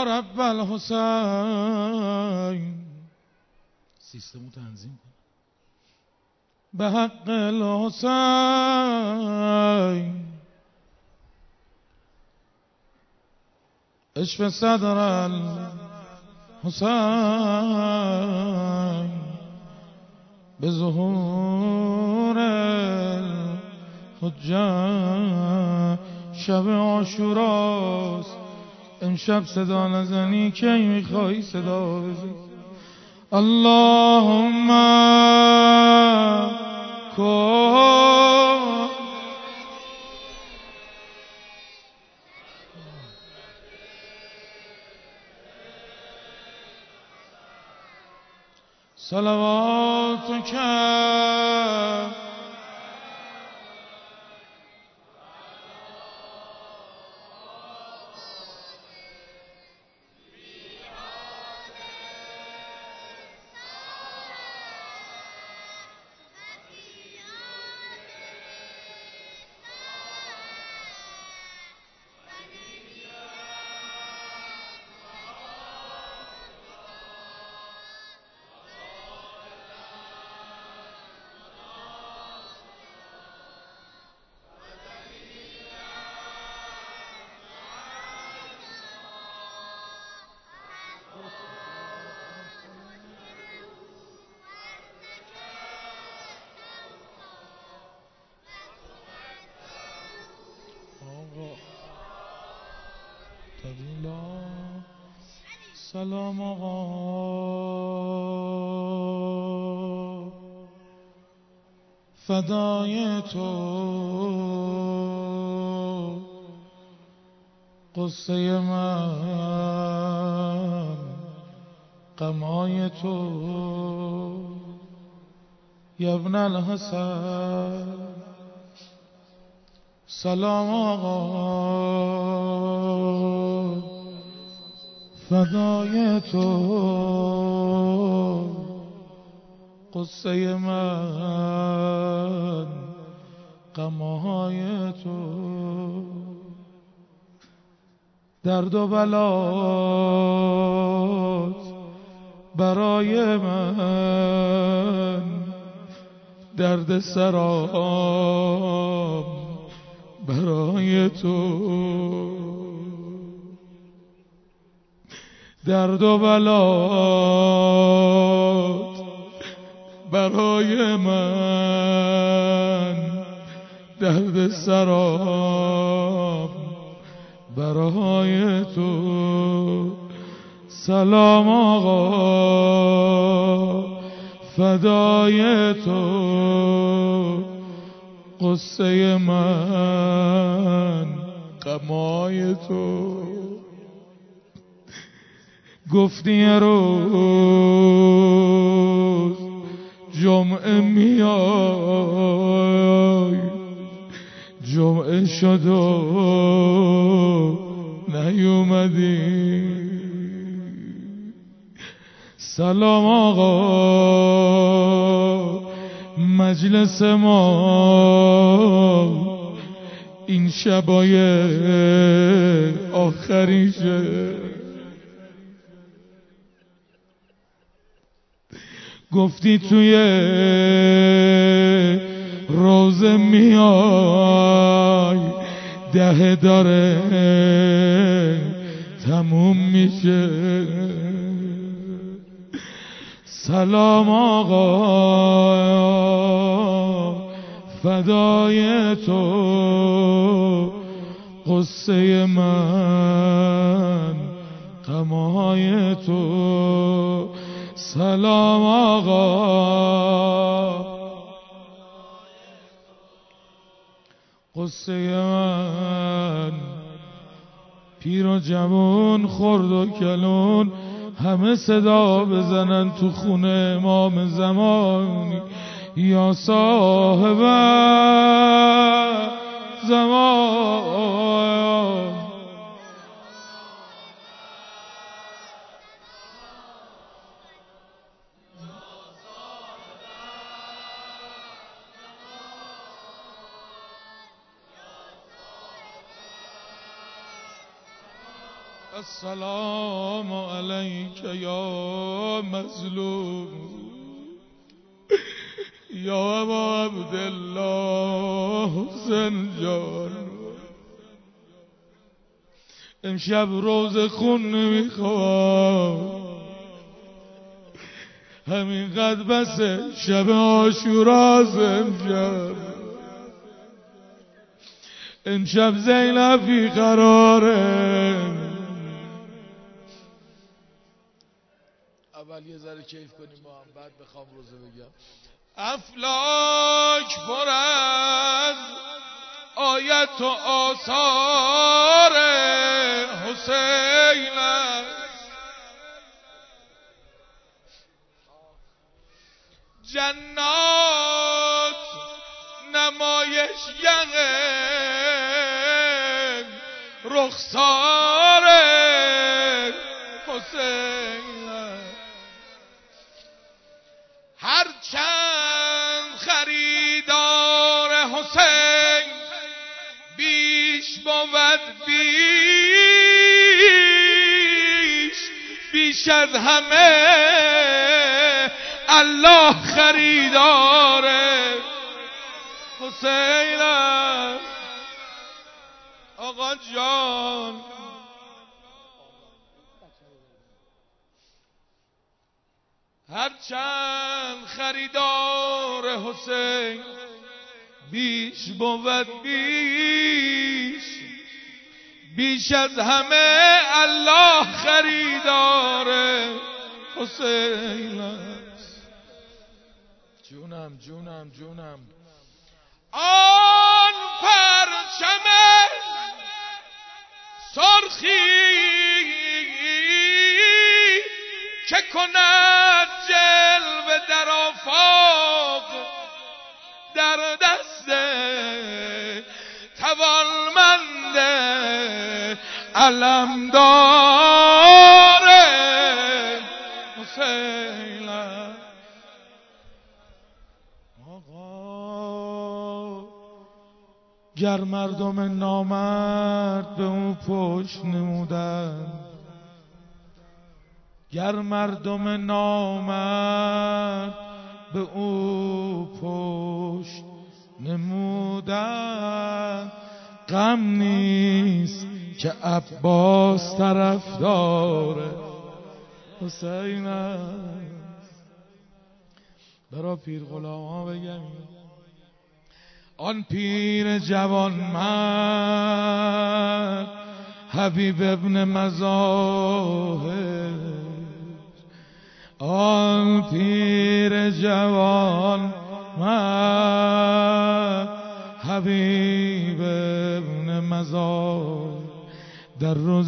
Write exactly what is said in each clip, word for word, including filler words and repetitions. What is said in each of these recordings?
رب الحسین سیستمو تنظیم کن به حق الحسین اشف صدر الحسین به ظهور الحجه شب عاشوراست امشب صدا نزنی کی میخوای صدا بزنی اللهم کن صلواتک سلام آقا فدای تو قصه من غمای تو یا ابن الحسن سلام آقا فدای تو قصه من غمهای تو درد و بلات برای من درد سرام برای تو درد و بلات برای من درد سرام برای تو سلام آقا فدای تو قصه من غمای تو گفتی یه روز جمعه میای جمعه شد و نیومدی سلام آقا مجلس ما این شبای آخریشه گفتی توی روزه میای ده داره تموم میشه سلام آقا فدای تو قصه من غمهای تو سلام آقا قصه من پیر و جوان خرد و کلون همه صدا بزنن تو خونه امام زمانی یا صاحب زمان السلام علیک یا مظلوم یا ابا عبدالله حسین جان. امشب روز خون نمیخوام، همین قد بسه شب عاشورا امشب. امشب زینب بی قراره. اول یه ذره کیف کنیم با هم، بعد بخوام روزه بگم. افلاک پر از آیت و آثار حسین است، جنات نمایشگر رخسار حسین است. هر چند خریدار حسین بیش بود بیش، بیش از همه الله خریدار حسین است. آقا جان هر چند خریدار حسین بیش بود بیش، بیش از همه الله خریدار حسین است. جونم جونم جونم. آن پرچم سرخی که کند جلوه در آفاق، در دست توانمند علمدار حسین است. آقا گر مردم نامرد به او پشت نمودند، گر مردم نامرد به او پشت نمودند، غم نیست که عباس طرفدار حسین است. برا پیر غلام ها بگم آن پیر جوان مرد حبیب ابن مظاهر، آن پیر جوان مرد حبیب ابن مظاهر، در روز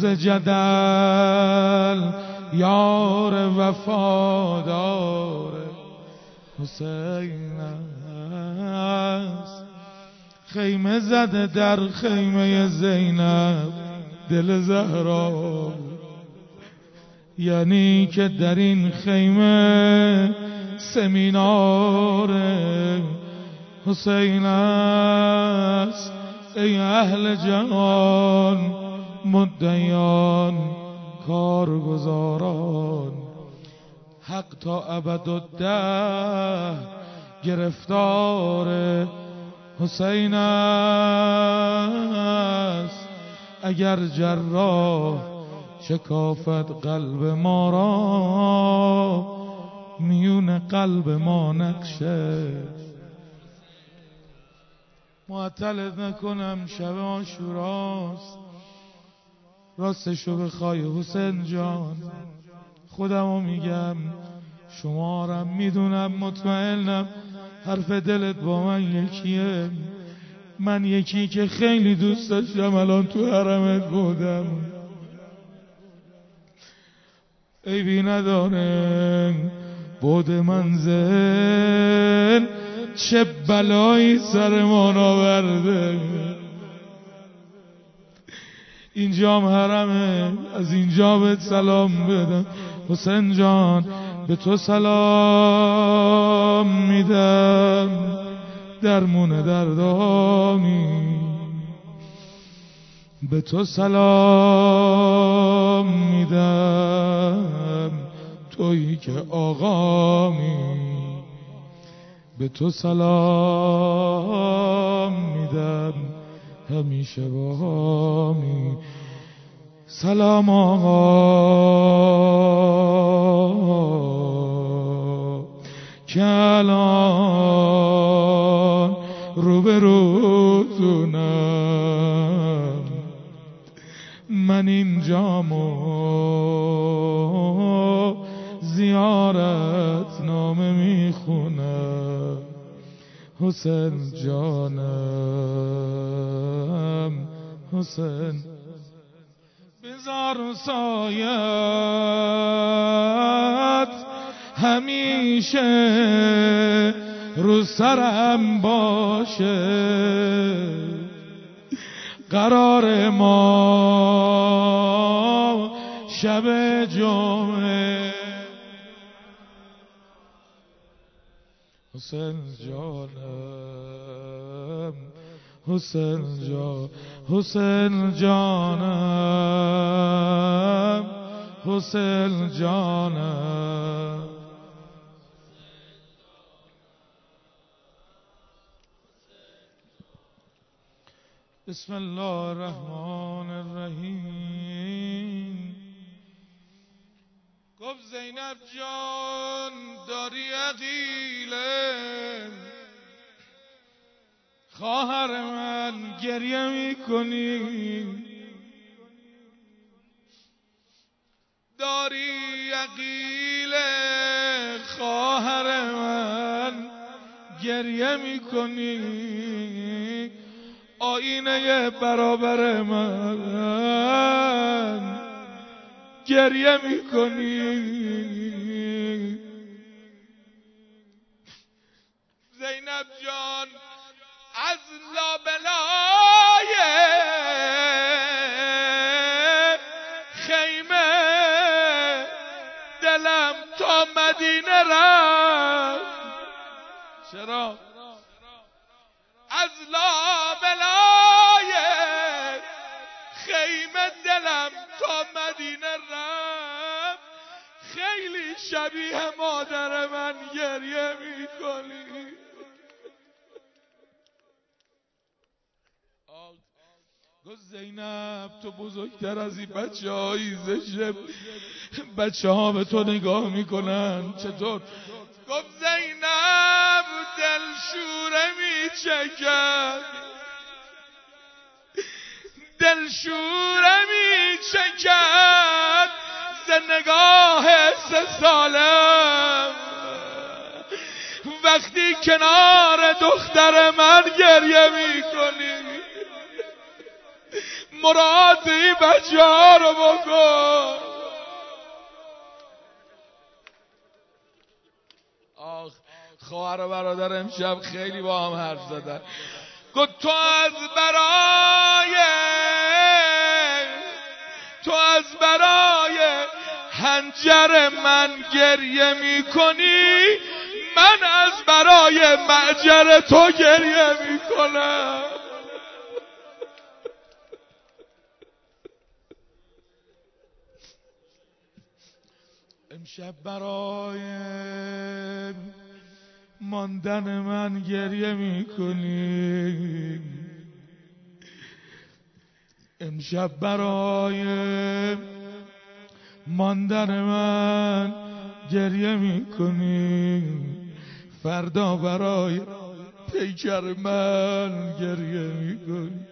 جدل یار وفادار حسین است. خیمه زده در خیمه زینب دل زهرا، یعنی که در این خیمه سمینار حسین است. ای اهل جهان مدعیان کارگزاران، حق تا ابدالدهر گرفتار حسین است. اگر جراح شکافت قلب ما را، میون قلب ما نقشه. معطلت نکنم، شب عاشوراست، راستشو بخوای حسین جان خودمو میگم، شمارم میدونم، مطمئنم حرف دلت با من یکیه. من یکی که خیلی دوست داشتم الان تو حرمت بودم، عیبی نداره بود منزل چه بلایی سرمان آورده. اینجام حرمه، از اینجا بهت سلام بدم حسین جان، به تو سلام میدم، درمون دردانی به تو سلام میدم تویی که آقامی، به تو سلام میدم همیشه باهامی. سلام آقا که الان رو به روتونم، من اینجامو زیارت نامه میخونم. حسین جانم حسین، بذار سایت همیشه رو سرم باشه، قرار ما شب جمعه. حسین جانم حسین جان حسین جانم حسین جانم. بسم الله الرحمن الرحیم. گفت زینب جان داری عقیله، خواهر من گریه میکنی، داری عقیله خواهر من گریه میکنی، آینه برابر من گریه میکنی. زینب جان از لابلای خیمه دلم تا مدینه رفت. چرا؟ از لابلای خیمه دلم تا مدینه رفت، خیلی شبیه مادر من گریه میکنی. گفت زینب تو بزرگتر از این بچه هایی زشه، بچه ها به تو نگاه میکنن چطور؟ گفت زینب دلشوره میچکد، دلشوره میچکد ز نگاه سه سالم، وقتی کنار دختر من گریه میکنی. مراد این بچه ها رو بکن. آخ خواهر و برادر امشب خیلی با هم حرف زدن. گفت تو از برای تو از برای هنجر من گریه میکنی، من از برای معجر تو گریه میکنم. امشب برای ماندن من گریه میکنی، امشب برای ماندن من گریه میکنی، فردا برای پیکر من گریه میکنی.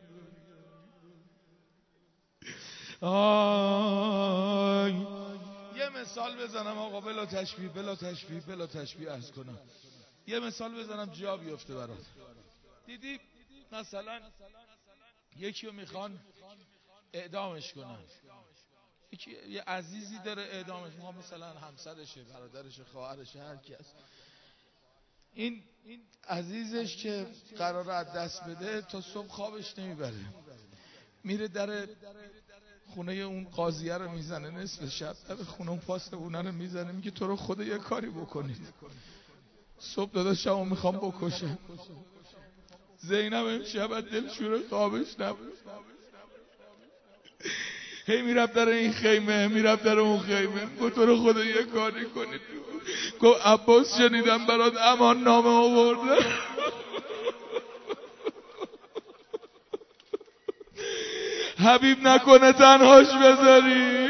آی یه مثال بزنم آقا، بلا تشبیه بلا تشبیه بلا تشبیه عرض کنم. یه مثال بزنم جا بیفته برات. دیدی مثلا یکی رو میخوان اعدامش کنن، یکی یه عزیزی داره اعدامش میخوان، مثلا همسرشه، برادرشه، خواهرشه، هر کی هست. این عزیزش که قراره از دست بده تا صبح خوابش نمیبره، میره در خونه اون قاضیه رو میزنه، نصف شب در خونه اون پاسبونه رو میزنه، میگه تو رو خدا یه کاری بکنید، صبح داداشمو میخوام بکشم. زینب امشب از دلشوره خوابش نبود. هی میرفت در این خیمه میرفت در اون خیمه. گفت تو رو خدا یه کاری کنید. گفت عباس شنیدم برات امان نامه آورده. حبیب نکنه تنهاش بذاری.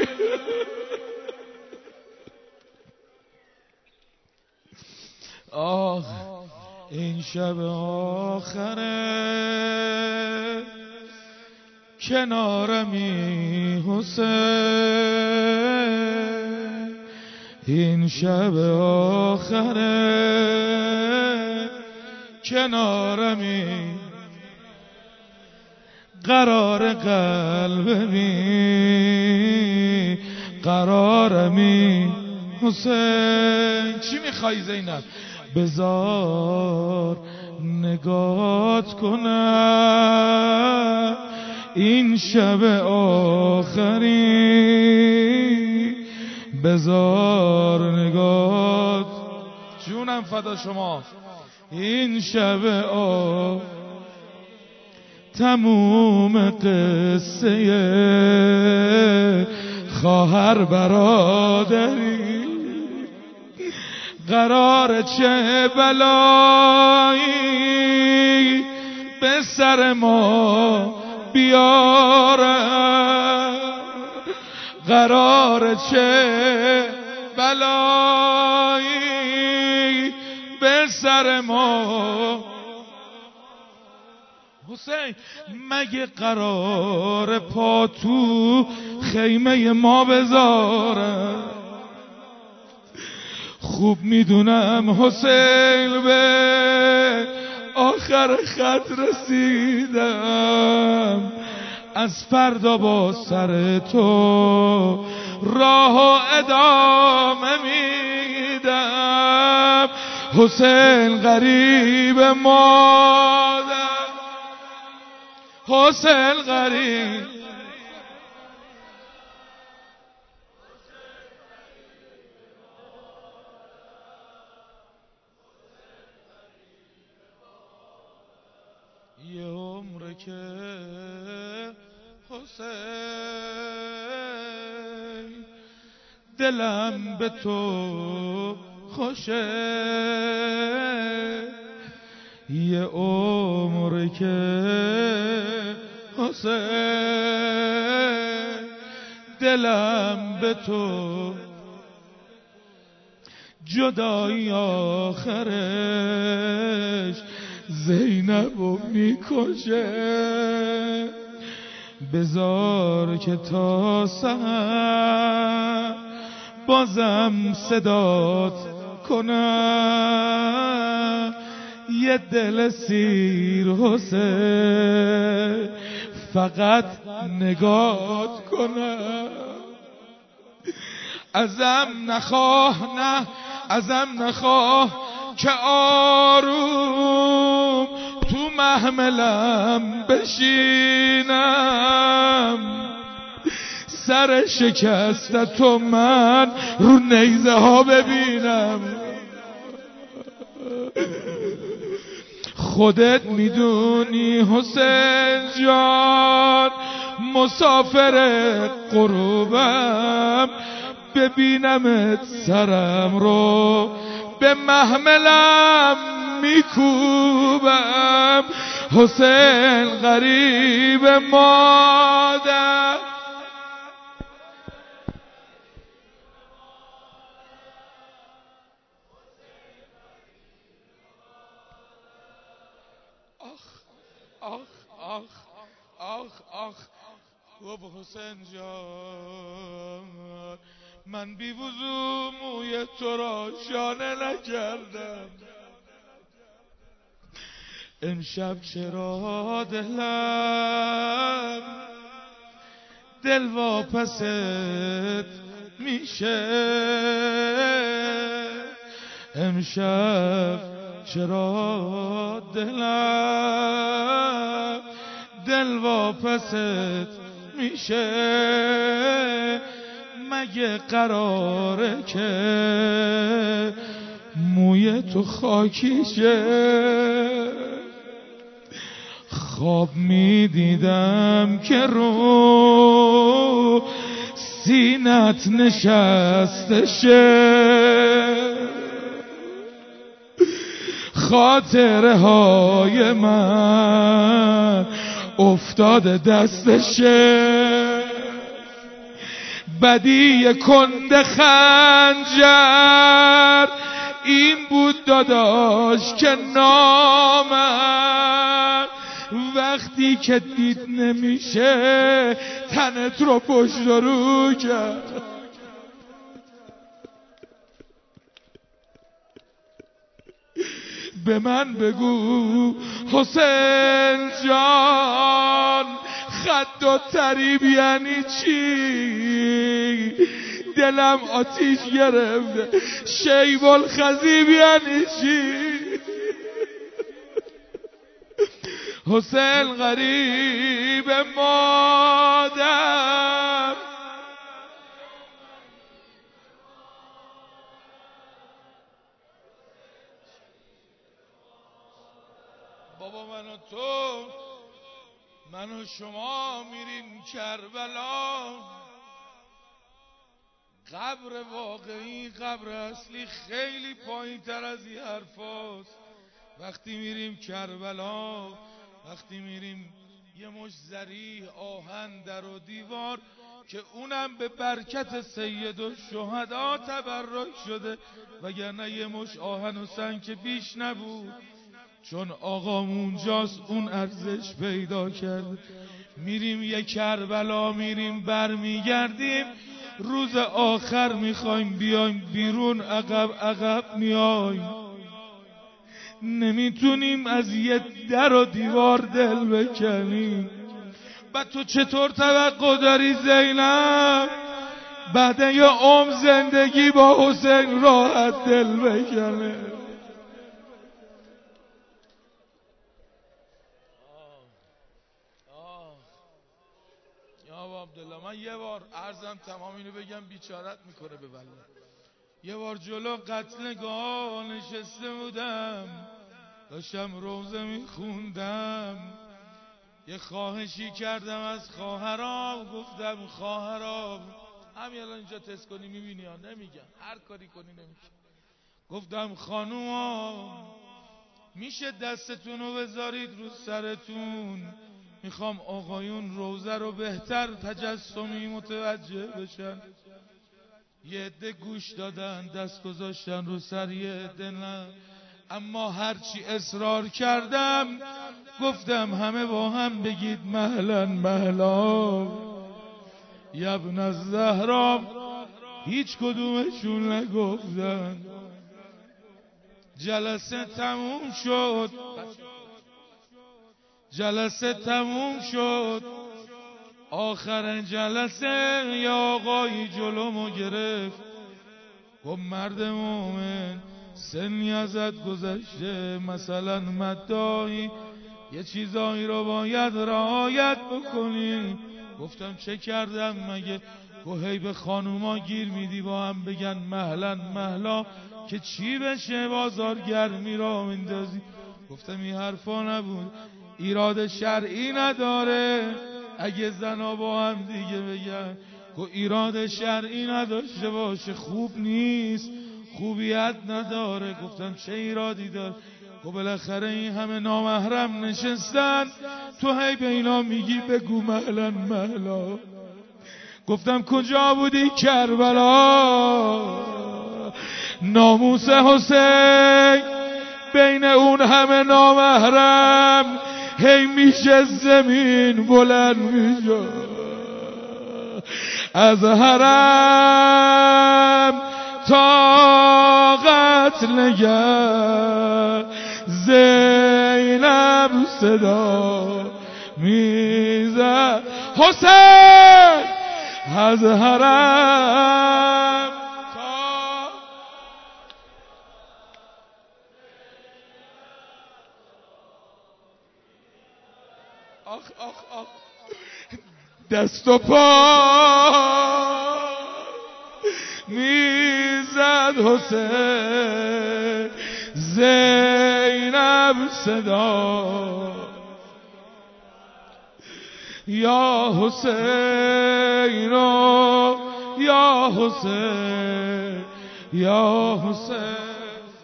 آه این شب آخره کنارمی حسین، این شب آخره کنارمی، قرار قلبمی قرارمی حسین. چی میخوای زینب؟ بذار نگات کنم این شب آخری، بذار نگات جونم فدا شما این شب آخری. تموم قصه خواهر برادری، قرار چه بلایی به سر ما بیارم، قرار چه بلایی به سر ما. حسین مگه قرار پا تو خیمه ما بذاره؟ خوب میدونم حسین به آخر خط رسیدم، از فردا با سر تو راه و ادامه میدم. حسین غریب مادر، حسین غریب، یه عمره که حسین دلم به تو خوشه، یه عمره که حسین دلم به تو، جدایی آخرش زینبو میکشه. بذار که تا سحر بازم صدات کنم، یه دل سیر حسین فقط نگات کنم. ازم نخواه نه ازم نخواه که آروم تو محملم بشینم، سر شکست تو من رو نیزه ها ببینم. خودت میدونی حسین جان مسافر غروبم، ببینمت سرم رو به محملم میکوبم. حسین غریب مادر، آخ آخ آخ آخ آخ گفت حسین جان من بی وضو موی تو را شانه نکردم، امشب چرا دلم دل واپست میشه، امشب چرا دلم دل واپست میشه. مگه قراره که موی تو خاکی شه؟ خواب می دیدم که رو سینت نشسته شه، خاطره های من افتاده دستشه، بدی کند خنجر این بود داداش که نامن وقتی که دید نمیشه تنت رو پشت رو کرد. به من بگو حسین جان خد و تریب یعنی چی؟ دلم آتیش گرفته. شیب الخضیب یعنی چی؟ حسین غریب مادر بابا من و تو من و شما میریم کربلا، قبر واقعی قبر اصلی خیلی پایین تر از این حرفاست. وقتی میریم کربلا، وقتی میریم یه مش زری آهن در و دیوار که اونم به برکت سید و شهدا تبرک شده، وگرنه یه مش آهن و سنگ که بیش نبود، چون آقام اونجاست اون ارزش پیدا کرده. میریم یه کربلا، میریم برمیگردیم، روز آخر میخوایم بیایم بیرون، عقب عقب میایم، نمیتونیم از یه در و دیوار دل بکنیم. بعد تو چطور توقع داری زینب بعد یه عمر زندگی با حسین راحت دل بکنه؟ یا عبدالله من یه بار عرضم تمام اینو بگم بیچارت میکنه به والله. یه بار جلو قتلگاه نشسته بودم، داشتم روزه میخوندم، یه خواهشی کردم از خواهرام، گفتم خواهرام همین الان اینجا تست کنی میبینی ها، نمیگم هر کاری کنی نمیگم، گفتم خانوما میشه دستتون رو بذارید رو سرتون، میخوام آقایون روزه رو بهتر تجسمی متوجه بشن. یه عده گوش دادن دست گذاشتن رو سر، یه عده نه، اما هرچی اصرار کردم گفتم همه با هم بگید مهلا مهلا یبن الزهرا، هیچ کدومشون نگفتن. جلسه تموم شد، جلسه تموم شد، آخر جلسه یا آقایی جلومو گرفت، گفت مرد مومن سنی ازت گذشته، مثلا مدعی یه چیزایی رو باید رعایت بکنی. گفتم چه کردم مگه؟ گفت هی به خانوما گیر میدی با هم بگن مهلا مهلا که چی بشه بازار گرمی را میندازی. گفتم این حرفا نبود، ایراد شرعی نداره اگه زنا با هم دیگه بگن، گفت ایراد شرعی نداشته باشه خوب نیست، خوبیت نداره. گفتم چه ایرادی داره؟ گفت بالاخره این همه نامحرم نشستن، تو هی به اینا میگی بگو مهلا مهلا. گفتم کجا بودی کربلا؟ ناموس حسین بین اون همه نامحرم هی میشه زمین بلند میشه، از حرم تا قتلگه زینب صدا میزد حسین، از حرم تا آخ آخ آخ دست و پا میزد حسین، زینب صدا یا حسین یا حسین یا حسین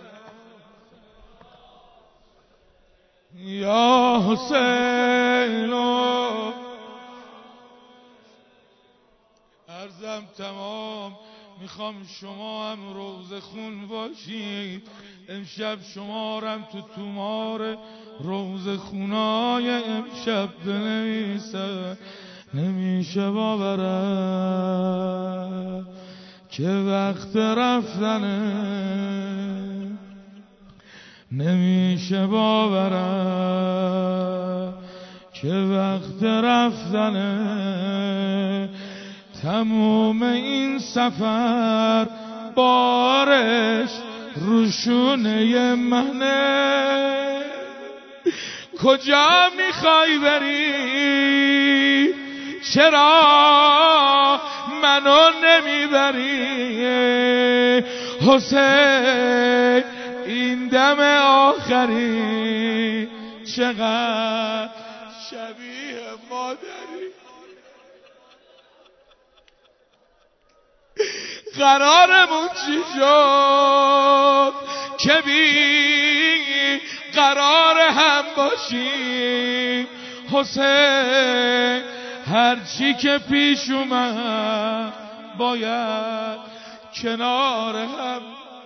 یا حسین عرضم تمام، میخوام شما هم روزه خون باشید. امشب شمارم تو تومار روزه خونای امشب بنویسه. نمیشه باورم که وقت رفتنه، نمیشه باورم که وقت رفتنه. تموم این سفر بارش روشونه منه. کجا میخوای بری؟ چرا منو نمیبری؟ حسین این دم آخری چقدر شبیه مادری. قرارمون چی شد که بی قرار هم باشیم؟ حسین هرچی که پیش اومد باید کنار هم.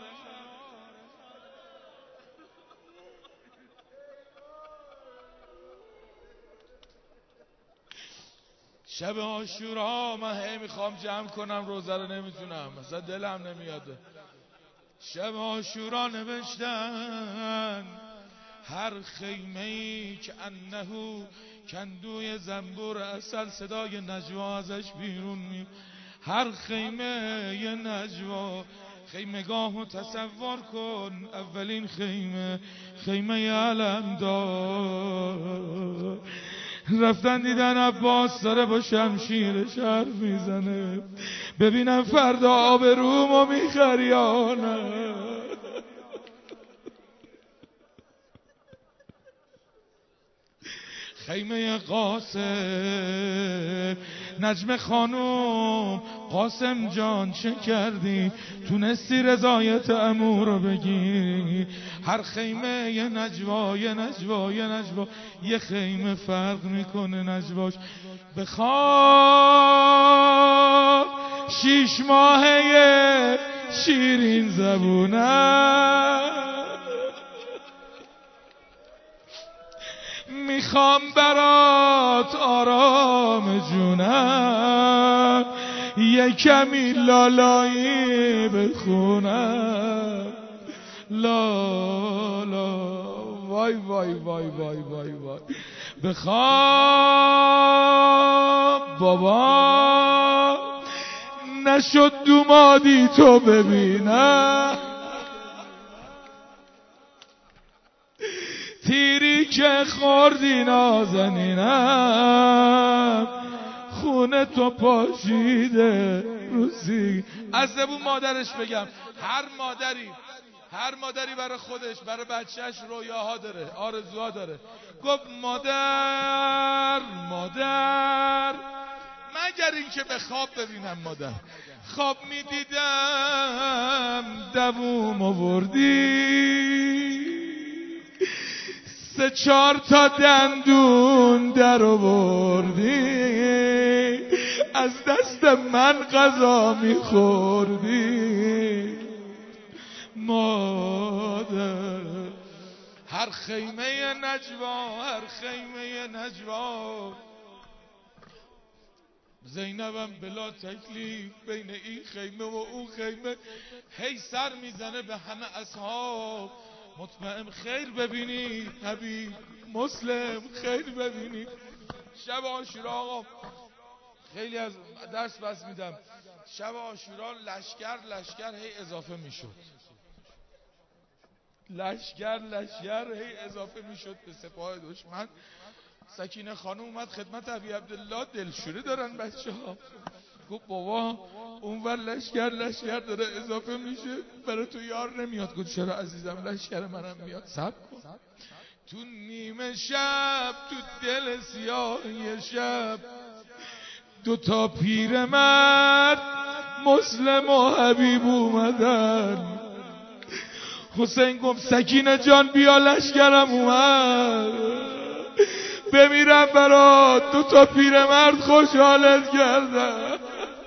شب عاشورا من هی میخوام جمع کنم روزه رو نمیتونم، مثلا دلم نمیاد. شب عاشورا نوشتن هر خیمه‌ای که انهو کندوی زنبور اصل صدای نجوا ازش بیرون می. هر خیمه یه نجوا. خیمگاهو تصور کن، اولین خیمه خیمه علمدار. رفتن دیدن عباس داره با شمشیرش حرف میزنه، ببینم فردا آبرومو میخری یا نه. خیمه قاسم، نجم خانوم، قاسم جان چه کردی؟ تونستی رضایت عمو رو بگیری؟ هر خیمه یه نجوا یه نجوا یه نجوا. یه خیمه فرق میکنه نجواش. بخواب شیش ماهه شیرین زبونم، میخوام برات آرام جونم، یه کمی لالایی بخونم. لالا وای وای وای وای وای وای. بخواب بابا نشد دومادی تو ببینم، تیری که خوردی نازنینم، خونه تو پاشیده روزی. از زبون مادرش بگم، هر مادری هر مادری برای خودش برای بچهش رویاها داره، آرزوها داره. گفت مادر مادر مگر این که به خواب ببینم مادر. خواب میدیدم دووم آوردی، سه چهار تا دندون در آوردی، از دست من غذا میخوردی مادر. هر خیمه نجوا هر خیمه نجوا. زینبم بلا تکلیف بین این خیمه و اون خیمه هی سر میزنه به همه اصحاب. مطمئن خیر ببینی حبیب، مسلم خیر ببینی. شب عاشورا آقا خیلی از درس بس میدم. شب عاشورا لشکر لشکر هی اضافه میشد، لشکر لشکر هی اضافه میشد به سپاه دشمن. سکینه خانم اومد خدمت ابی عبدالله، دلشوره دارن بچه ها. گفت بابا اونور لشکر لشکر داره اضافه میشه، برای تو یار نمیاد. گفت چرا عزیزم لشکر منم میاد، صبر کن. تو نیمه شب تو دل سیاهی شب دو تا پیرمرد مسلم و حبیب اومدن. حسین گفت سکینه جان بیا لشکرم اومد، بمیرم برات، دو تا پیرمرد خوشحالت کردن.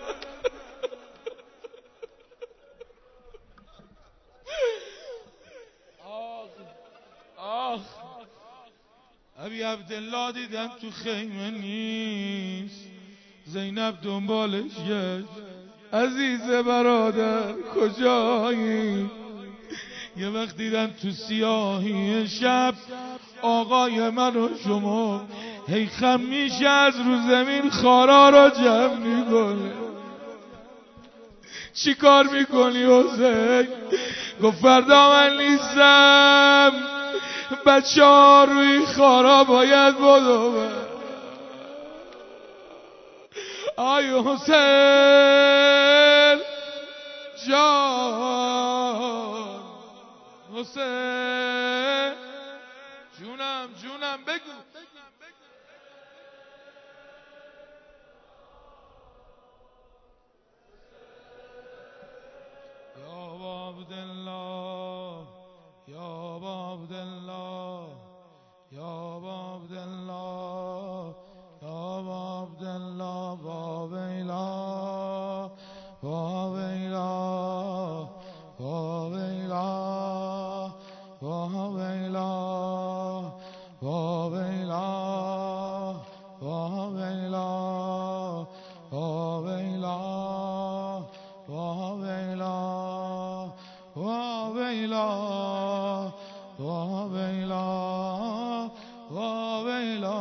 آخ ابی عبدالله دیدم تو خیمه نیست، زینب دنبالش گشت عزیز برادر کجایی؟ یه وقت دیدن تو سیاهی شب آقای من و شما هی خم میشه از رو زمین خارا را جمع میکنه. چی کار میکنی حسین؟ گفت فردا من نیستم، بچه ها روی خارا باید بدوه. آی حسین جان، حسین جونم جونم بگو. یا عبدالله یا عبدالله یا عبدالله یا عبدالله با ویلا با ویلا با ویلا با ویلا با ویلا با ویلا با ویلا با ویلا با ویلا با ویلا با ویلا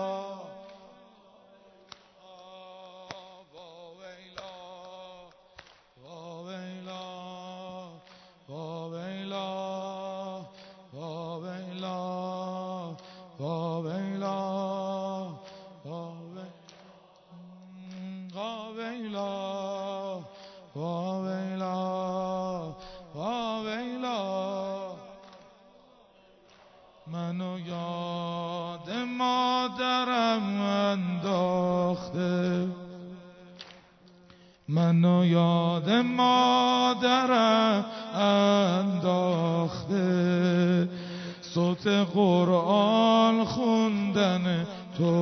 منو یاد مادرم انداخته، منو یاد مادرم انداخته، صوت قرآن خوندن تو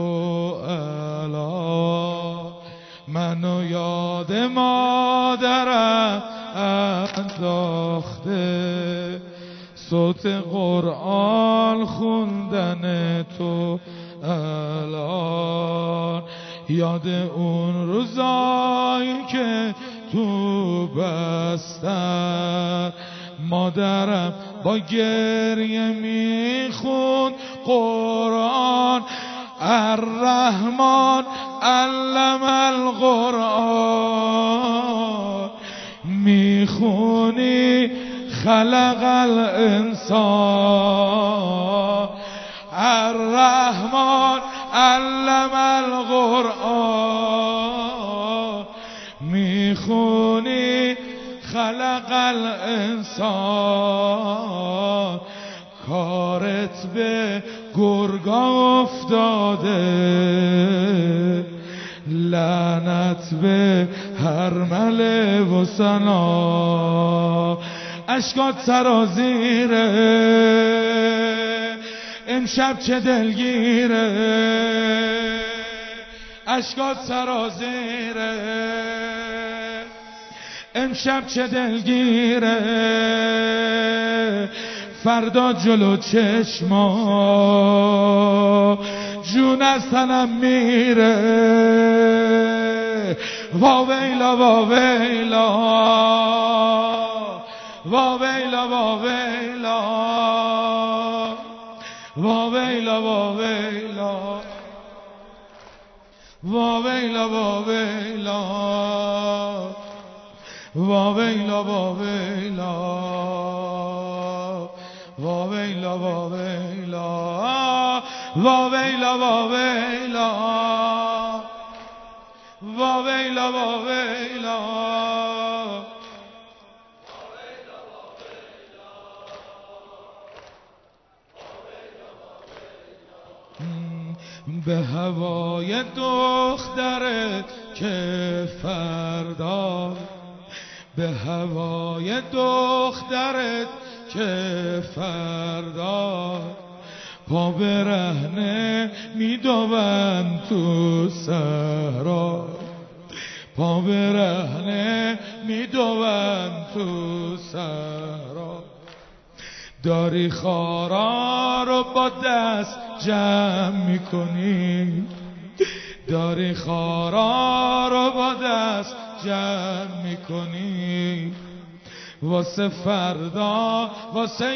الا. منو یاد مادرم انداخته، صوت قرآن خوندن تو الان. یاد اون روزایی که تو بستر مادرم با گریه میخوند قرآن. الرحمن علم القرآن، میخونی خلق الانسان. الرحمن علم القرآن، میخونی خلق الانسان. کارت به گرگا افتاده، لعنت به هرمل و سنا. اشکات سرازیره امشب چه دلگیره، اشکات سرازیره امشب چه دلگیره. فردا جلو چشما جون از تنم میره. وا ویلا وا ویلا وا ویلا وا ویلا وا ویلا وا ویلا وا ویلا وا ویلا وا ویلا وا ویلا وا ویلا وا ویلا وا ویلا وا ویلا وا ویلا وا ویلا. به هوای دخترت که فردا، به هوای دخترت که فردا پا برهنه میدوند تو صحرا، پا برهنه میدوند تو صحرا. داری خارا رو با دست جمع میکنی، داری خارا رو با دست جمع میکنی، واسه فردا واسه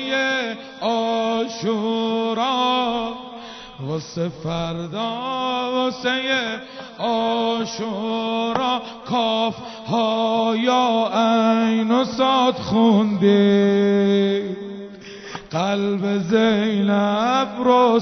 عاشورا، واسه فردا واسه عاشورا. کاف ها یا عین و صاد خوندی، قلب زینب رو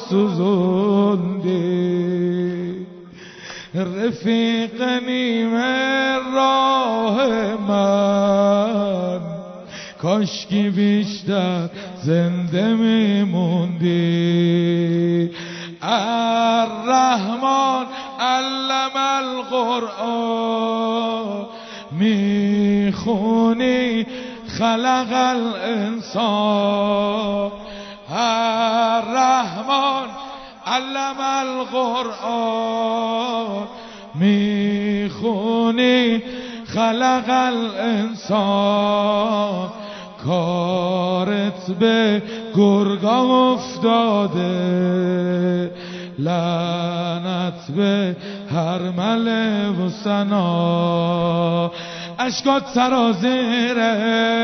سوزوندی. رفیق نیمه راه من، کاشکی بیشتر زنده میموندی. الرحمن علم القرآن میخونی، خلق الانسان. الرحمن علم القرآن میخونی، خلق الانسان. کارت به گرگا افتاده، لعنت به هرمل و سنا. اشکات سرازیره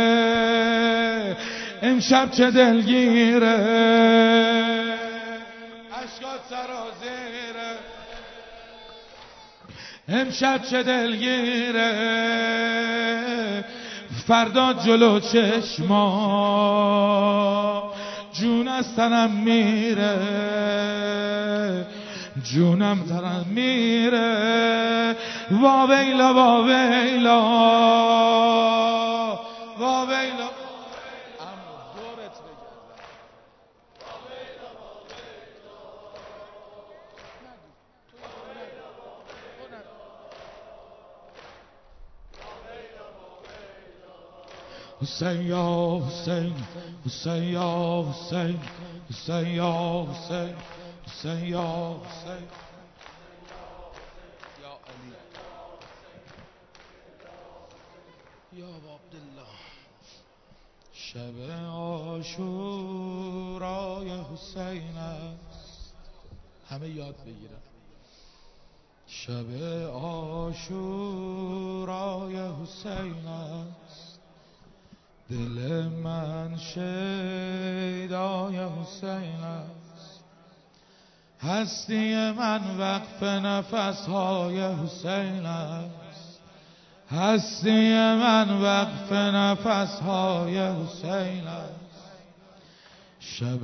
امشب چه دلگیره، اشکات سرازیره امشب چه دلگیره. فردا جلو چشما جون از تنم میره، جونم تنم میره. وا ویلا وا ویلا وا ویلا. حسین یا حسین، حسین یا حسین، حسین یا حسین، حسین یا حسین، یا علی، یا عبدالله. شب عاشورای حسین است، همه یاد بگیرن. شب عاشورای حسین است، دل من شیدای حسین است. هستی من وقف نفسهای حسین است، هستی من وقف نفسهای حسین است. شب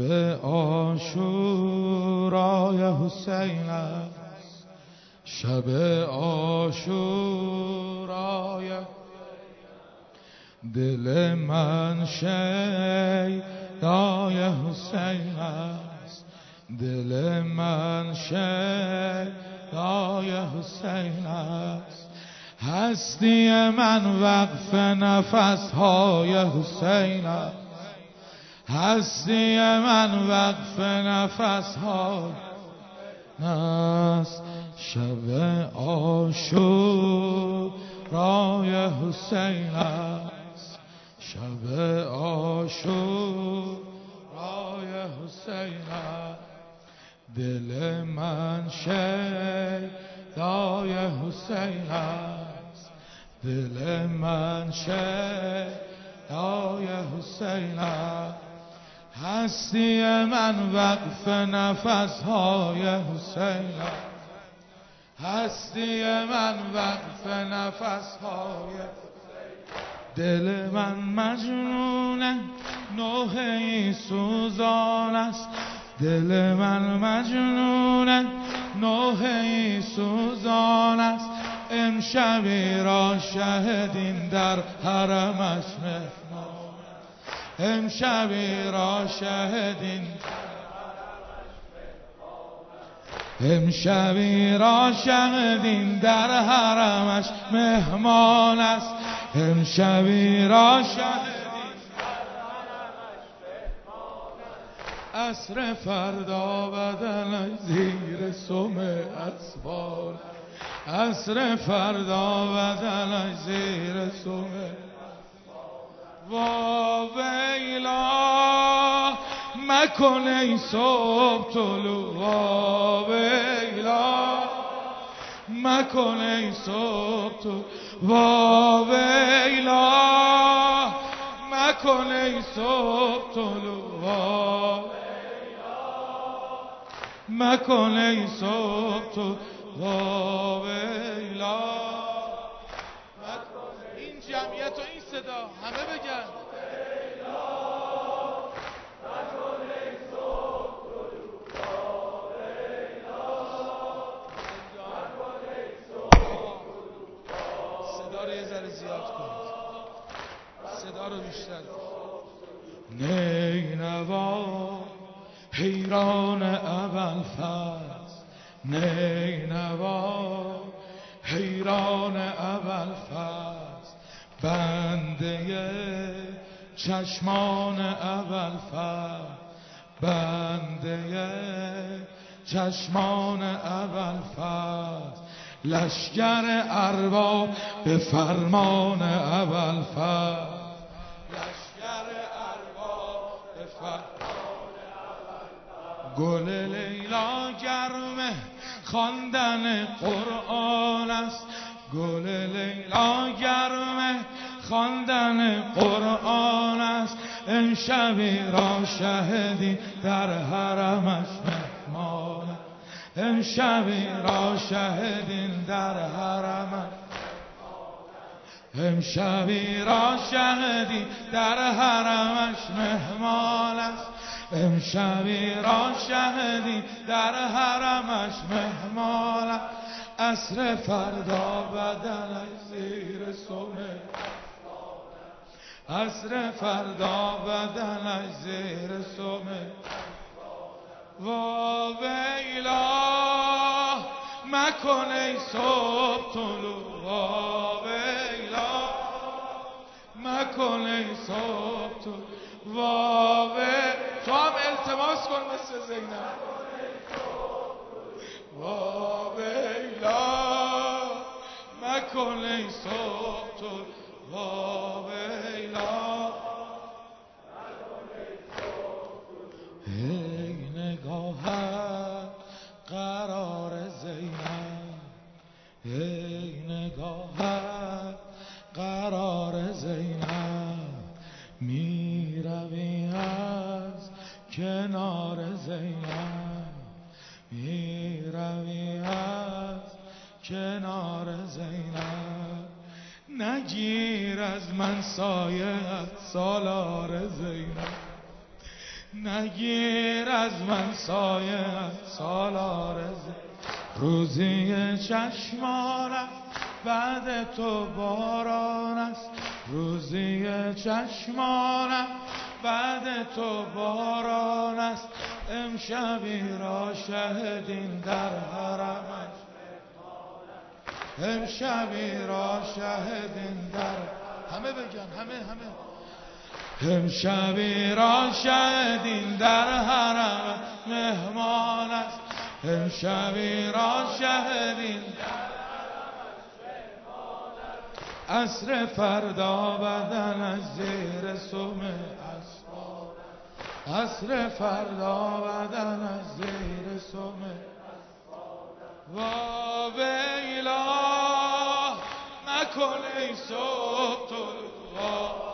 عاشورای حسین است، شب عاشورای. دل من شیدای حسین است، دل من شیدای حسین است. هستی من وقف نفسهای حسین است، هستی من وقف نفسهای است. شب عاشورای حسین است، شب عاشورای حسین است. دل من شیدای حسین است، دل من شیدای حسین است. هستی من وقف نفسهای حسین است، هستی من وقف نفسهای. دل من مجنون نوحه‌ای سوزان است، دل من مجنون نوحه‌ای سوزان است. امشبی را شهدین در حرمش مهمان، امشبی را شهدین امشبی را شهدین در حرمش مهمان است. امشبی را شهدین در حرمش مهمان است. عصر فردا بدنش زیر سم اسبان. عصر فردا بدنش زیر سم. وا ویلا مکن ای صبح طلوع. وا ویلا مکن ای صبح طلوع. وا ویلا مکن ای صبح طلوع. وا ویلا مکن ای صبح طلوع. وا ویلا. این جمعیت و این صدا همه بگن صدا رو یه ذره زیاد کنید، صدا رو بیشتر. نینوا حیران ابوالفضل. نینوا حیران ابوالفضل. بنده چشمان ابوالفضل. بنده چشمان ابوالفضل. لشکر ارباب به فرمان ابوالفضل. لشکر ارباب به فرمان ابوالفضل. گل لیلا گرمه خواندن قرآن است. گل لیلا گرمه خواندن قرآن است. امشبی را شهدی در حرمش مهمان. امشبی را شهدین در حرمش. امشبی را شهدی در حرمش مهمان است. امشبی را شهدی در حرمش مهمان است. عصر فردا بدنش زیر سم. عصر فردا بدنش زیر سم. وا ویلا مکن ای صبح طلوع. وا ویلا مکن ای صبح طلوع. وا ویلا تو هم التماس کن مثل زینب. وا ویلا مکن ای صبح طلوع. وا ویلا ای نگاهت قرار زینب. ای نگاهت قرار زینب. می روی از کنار زینب. می روی از کنار زینب. نگیر از من سایه سالار زینب. نگیر از من سایه سالار زینب. روزی چشمانم بعد تو باران است. روزی چشمانم بعد تو باران است. امشبی را شهدین در حرمش. امشبی را شهدین در همه بگن همه همه. امشبی را شهدین در حرم مهمان است. امشبی را شهدین در حرمش مهمان است. عصر فردا بدنش زیر سم اسبان. عصر فردا بدنش زیر سم. وا ویلا مکن ای صبح طلوع.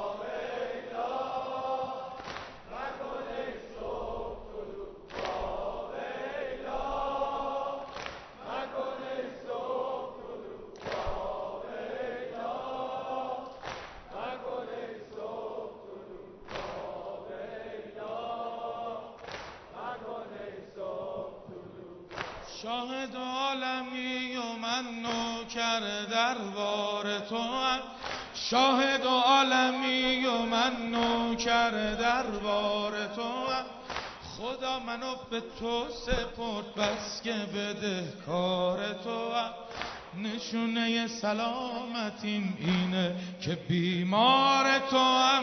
شاهد عالمی و من نوکر دربار تو ام. شاهد عالمی و من نوکر دربار تو ام. خدا منو به تو سپرد بس که بده کار تو هم نشونه سلامتیم اینه که بیمار تو هم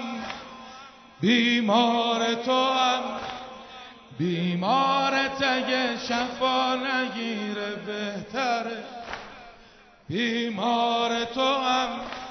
بیمار تو هم بیمارت اگه شفا نگیره بهتره بیمار تو هم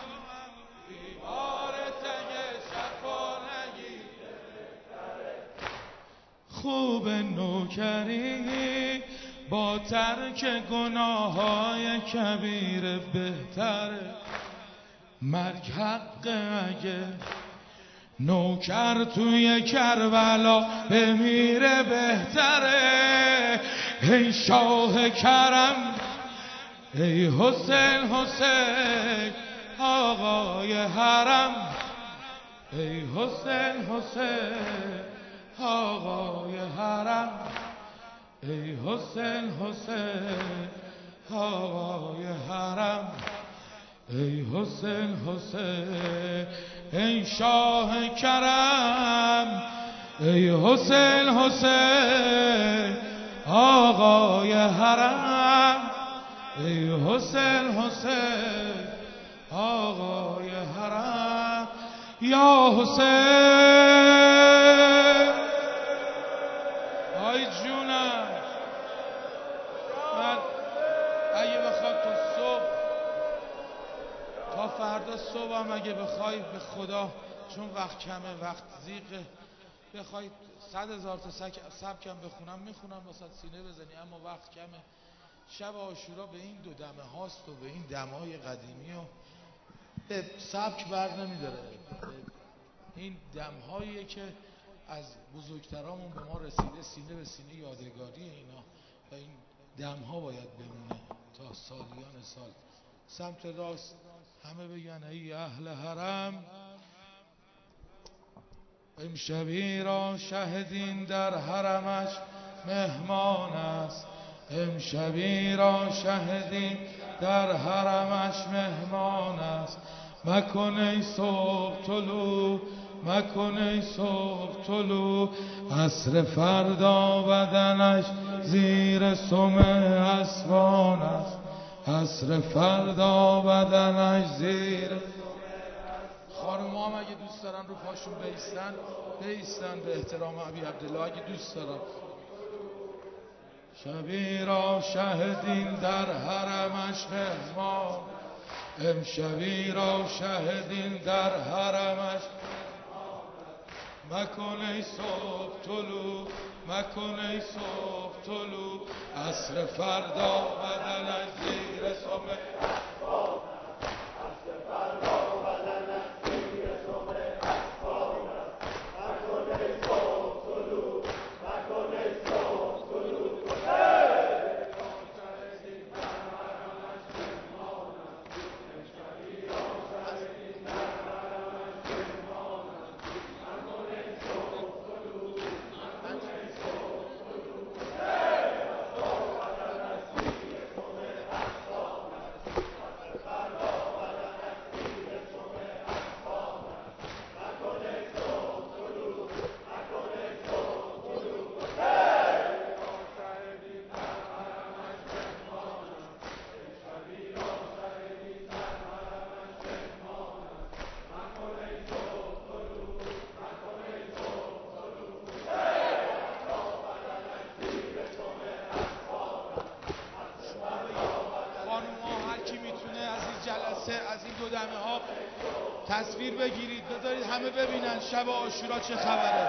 بیمارت اگه شفا نگیره بهتره خوب نوکری با ترک گناههای کبیره بهتره مرگ حق اگه نوکر توی کربلا بمیره بهتره ای شاه کرم ای حسین حسین آقای حرم ای حسین حسین آقای حرم ای حسین حسین آقای حرم ای حسین حسین ای شاه کرم ای حسین حسین آقای حرم ای حسین حسین آقای حرم یا حسین آی جونم من اگه بخواد تا صبح تا فردا صبح هم اگه بخوای به خدا چون وقت کمه وقت زیقه بخوای صد هزار تا سبکم بخونم میخونم واسه سینه بزنی اما وقت کمه شب عاشورا به این دو دمه هاست و به این دمای قدیمی و به سبک بر نمیداره این دمهاییه که از بزرگترامون به ما رسیده سینه به سینه یادگاری اینا و این دمها باید بمونه تا سالیان سال سمت راست همه بگن ای اهل حرم امشبی را شهدین در حرمش مهمان است امشبی را شهدین در حرمش مهمان است مکن ای صبح طلوع مکن ای صبح طلوع عصر فردا بدنش زیر سم اسوان است عصر فردا بدنش زیر خانم هم اگه دوست دارن رو پاشون بیستن بیستن به احترام ابی عبدالله اگه دوست دارن شبی را شهدین در حرمش مهمان امشبی را شهدین در حرمش مکن ای صبح طلوع مکن ای صبح طلوع عصر فردا بدنش زیر سم اسوان عصر فردا بدنش زیر سم اسوان مکن ای صبح طلوع مکن ای صبح طلوع از این دو دمه ها تصویر بگیرید بذارید همه ببینن شب عاشورا چه خبره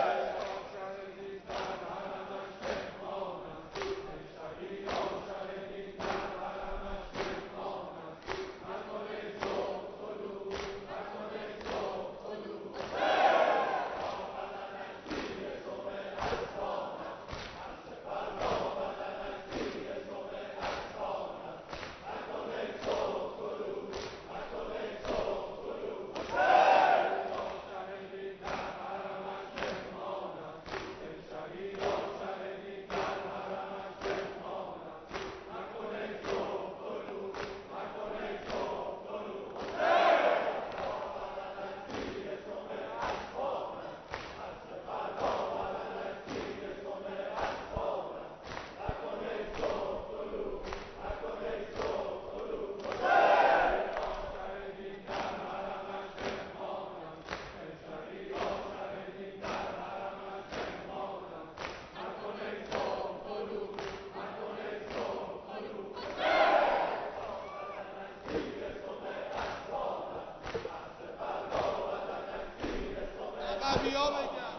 نبی ها بگن.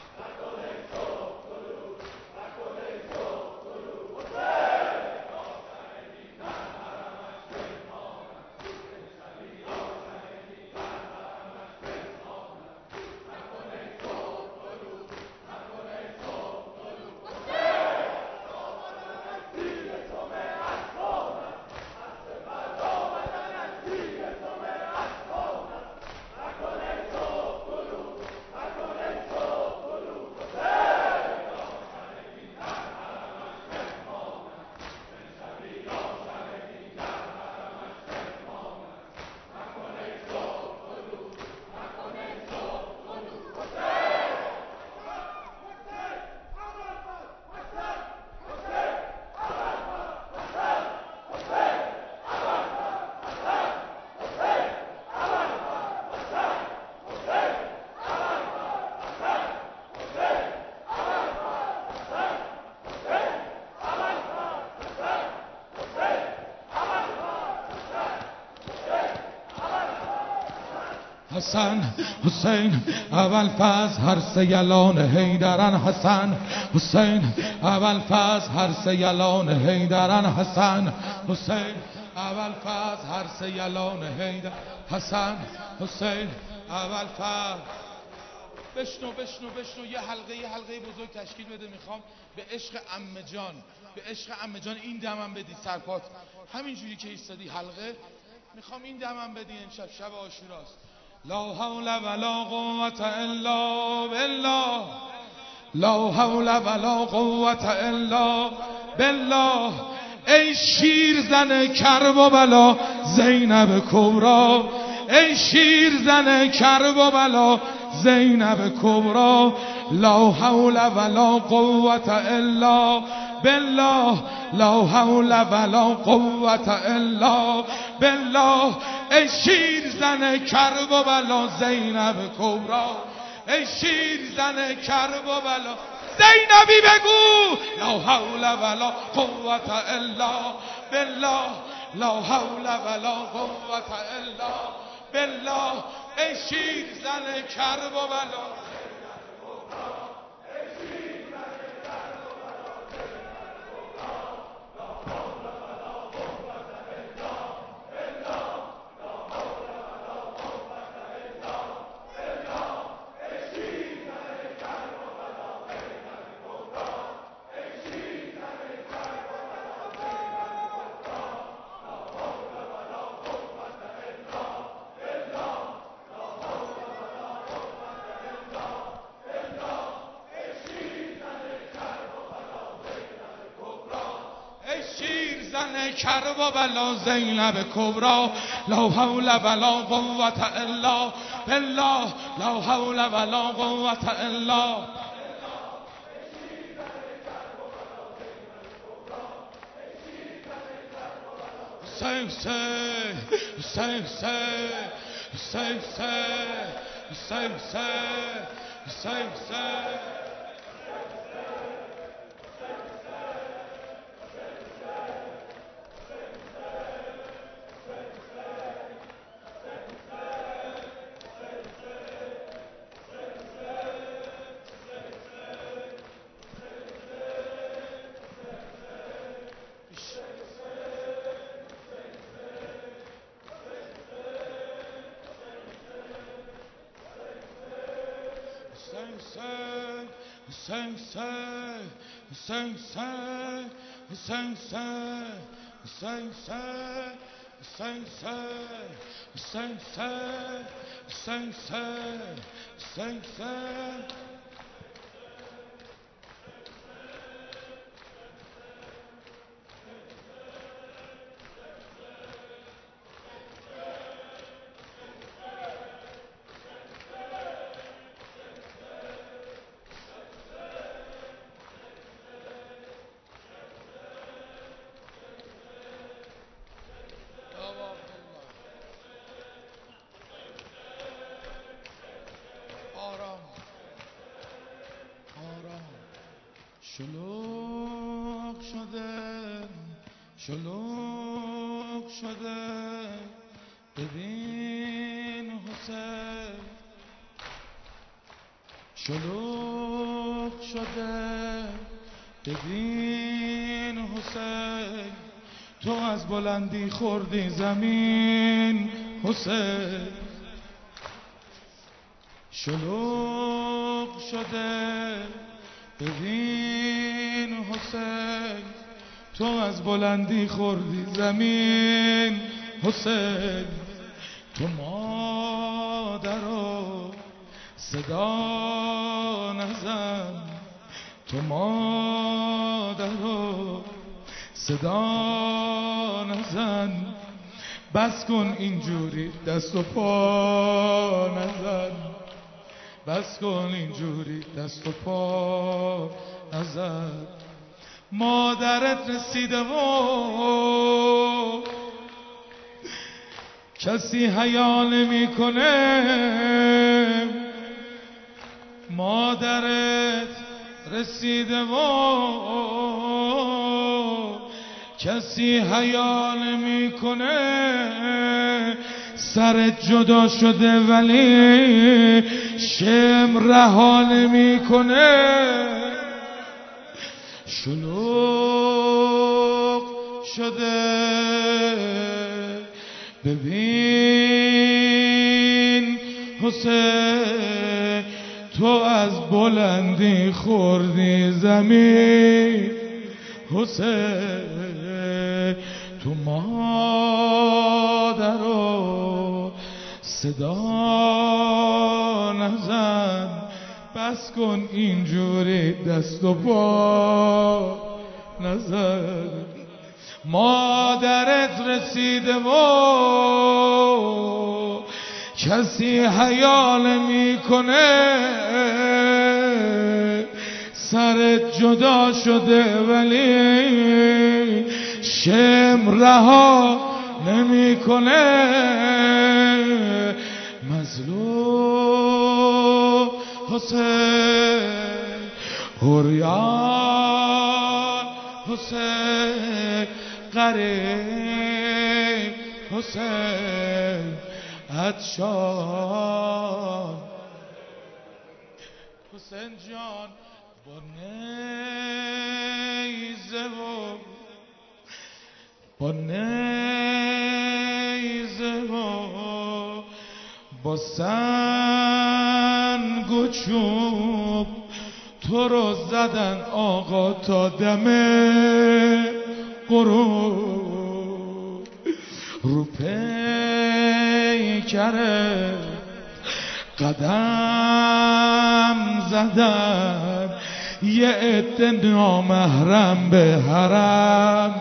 حسن حسین اول فاز هر سه یلان حیدرن. حسن حسین اول فاز هر سه یلان حیدرن. حسن حسین اول فاز هر سه یلان حیدر. حسن حسین اول فاز. بشنو بشنو بشنو یه حلقه یه حلقه بزرگ تشکیل بده. میخوام به عشق عمه جان، به عشق عمه جان این دمم بدی. سرپات همینجوری که ایستادی حلقه، میخوام این دمم بدی. امشب شب عاشوراست. لا حول ولا قوة الا بالله، لا حول ولا قوة الا بالله. ای شیر زن کرب و بلا زینب کبرا، ای شیر زن کرب و بلا زینب کبرا. لا حول ولا قوة الا بالله، لا حول ولا قوة الا بالله. ای شیر زن کرب و بلا زینب کبرا، ای شیر زن کرب و بلا زینبی بگو. لا حول ولا قوة الا بالله، لا حول ولا قوة الا بالله. ای شیر زن کرب و بلا. کرب و بلا زینب کبرا. لا حول ولا قوة الا بالله، لا حول ولا قوة الا. حسین حسین حسین حسین حسین حسین حسین. Hussein, Hussein, Hussein, Hussein, Hussein, Hussein, Hussein, Hussein, Hussein, Hussein. شلوغ شده شلوغ شده ببین حسین شلوغ شده ببین حسین، تو از بلندی خوردی زمین حسین. شلوغ شده ببین حسین، تو از بلندی خوردی زمین حسین. تو مادرو صدا نزن، تو مادرو صدا نزن، بس کن اینجوری دست و پا نزن، بس کن اینجوری دست و پا نزن. مادرت رسیده و کسی حیا نمیکنه، مادرت رسیده و کسی حیا نمیکنه. سرت جدا شده ولی شم رها نمیکنه. شلوغ شده ببین حسین، تو از بلندی خوردی زمین حسین. تو مادرو صدا نزن، بس کن اینجوری دست و پا نزن. مادرت رسیده و کسی حیا نمیکنه، سرت جدا شده ولی شم رها نمیکنه. مظلوم حسین، عریان حسین، غریب حسین، عطشان حسین جان. با نیزه و با نیزه و با سنگ و چوب تو رو زدن آقا تا دم غروب. رو پیکرت قدم زدن یه عده نامحرم به حرم.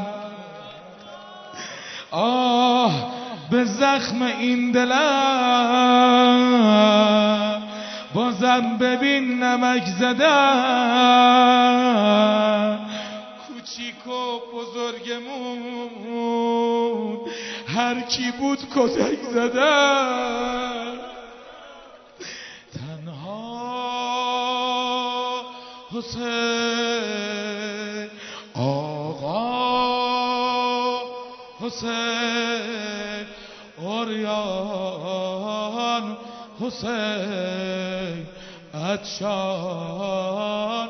آه به زخم این دلم بازم ببین نمک زدن. کوچیک و بزرگمون هر کی بود کتک زدن. تنها حسین، آقا حسین، عریان حسین، عطشان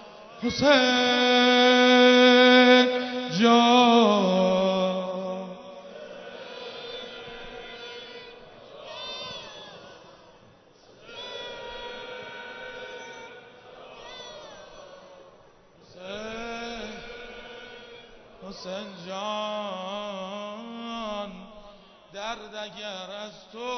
حسین جان. حسین جان، درد اگر از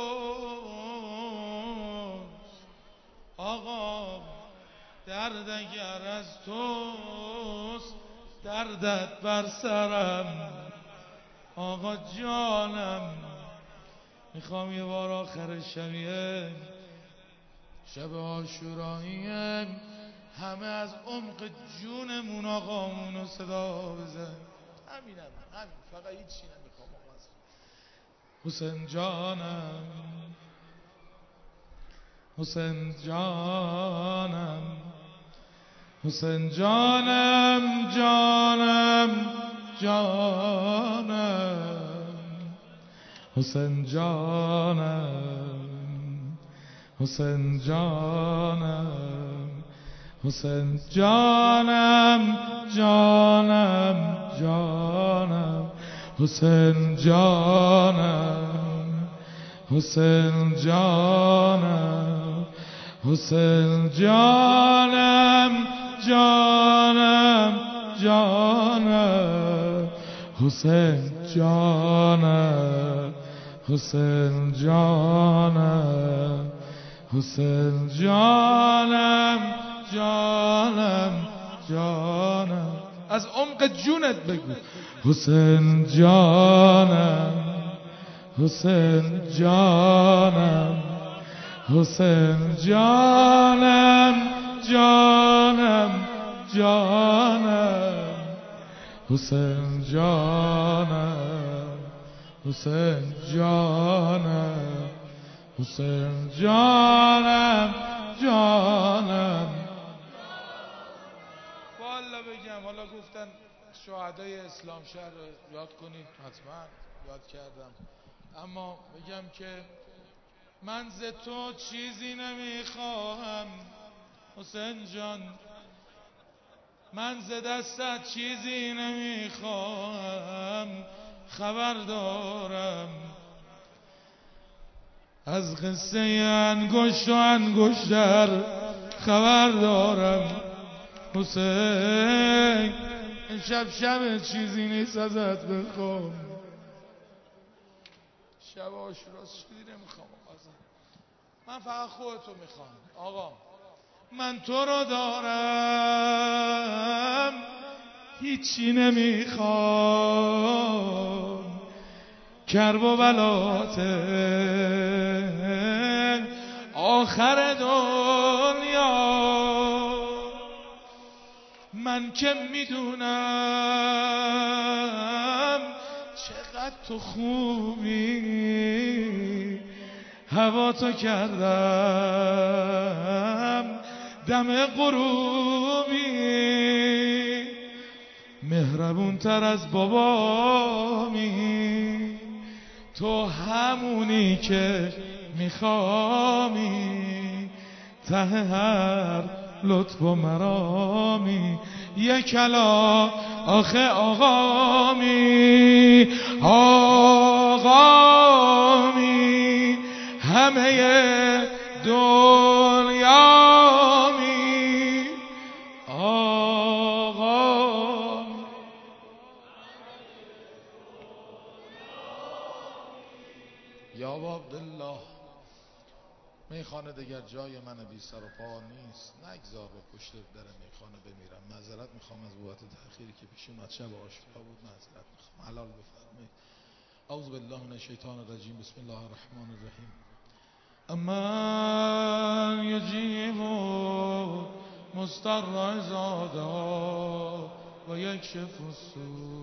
توست آقا، درد اگر از توست، دردت بر سرم آقا جانم. میخوام یه بار آخر شبیه شب عاشوراییه همه از عمق جونمون آقامونو صدا بزن. همینم، همین، فقط هیچی نمیخوام آقا. حسین جانم، حسین جانم، حسین جانم، جانم جانم، حسین جانم، حسین جانم حسین جانم جانم جانم حسین جانم حسین جانم حسین جانم جانم جانم حسین جانم حسین جانم حسین جانم جانم جانم از عمق جونت بگو حسین جانم حسین جانم حسین جانم جانم جانم حسین جانم حسین جانم حسین جانم جانم. والا بگم حالا گفتن شهدای اسلام شهر رو یاد کنید، حتما یاد کردم، اما بگم که من ز تو چیزی نمیخواهم حسین جان، من ز دستت چیزی نمیخواهم، خبر دارم از قصه انگشت و انگشتر خبر دارم حسین، این شب شب چیزی نیست ازت بخوام، شب عاشورا چیزی نمیخوام ازت، من فقط خودتو میخوام آقا، من تو رو دارم هیچی نمیخوام، کرب و بلاته آخر دنیا، من که میدونم چقدر تو خوبی، هوا تو کردم دم غروبی، مهربون تر از بابامی، تو همونی که میخوامی، ته هر لطف و مرامی، یک کلا آخه آقامی آقامی، همه دنیامی آقامی. یا عبدالله میخانه دیگر جای من بی سر و پا نیست، نگذار به پشت در میخانه بمیرم. معذرت میخوام از بابت تأخیری که پیش اومد، شب عاشورا بود، معذرت میخوام، حلال بفرمایید. اعوذ بالله من الشیطان الرجیم، بسم الله الرحمن الرحیم. اما یجیب مضطر اذا دعا و یکشف السوء،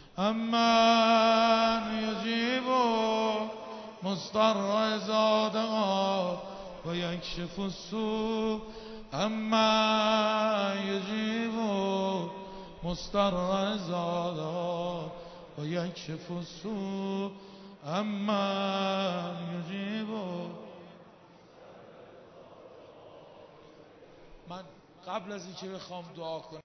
اما یجیب مضطر اذا دعا و یکشف السوء، اما یجیب مضطر اذا دعا و یکشف السوء، اما یجیب. من قبل از اینکه بخوام دعا کنم